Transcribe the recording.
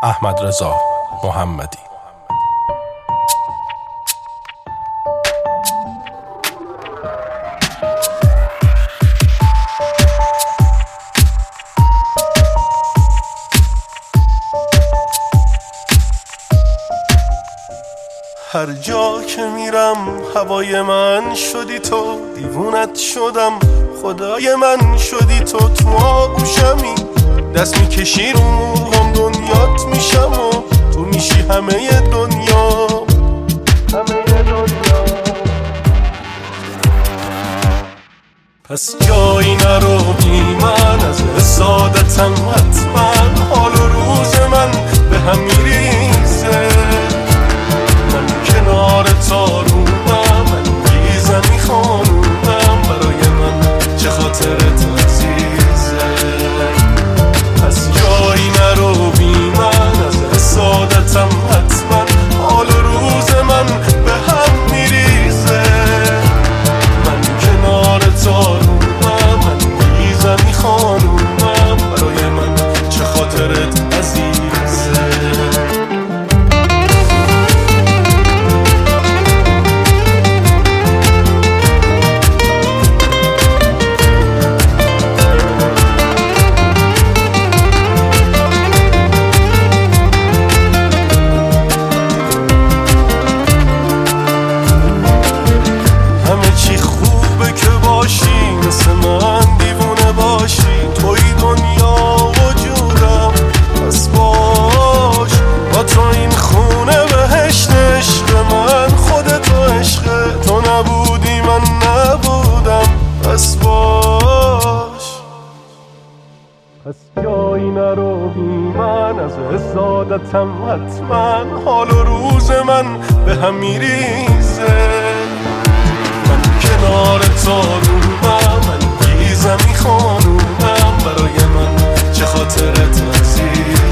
احمدرضا محمدی. هر جا که میرم هوای من شدی تو، دیوونت شدم خدای من شدی تو آغوشمی، دست میکشی رو موهام دنیات میشم و تو میشی همه دنیا. پس جایی نرو بی من، از حسادتم حتما حال و روز من به هم میریزه. من کنار تارومم، من بیزمی خانومم، برای من چه خاطرت عزیزه. پس جایی نرو بی من، از حسادتم حتما حال و روز من به هم میریزه. من کنار تارومم، من بیزمی خانومم، برای من چه خاطرت عزیزه. مثل من دیوونه باشی، توی دنیا وجودم، پس باش با تو این خونه بهشت عشق من. خودتو عشق تو نبودی من نبودم، پس باش. پس جایی نرو بی من، از حسادتم حتما حال و روز من به هم میریزه. من کنار تارومم، من بیزمی خانومم، برای من چه خاطرت عزیز.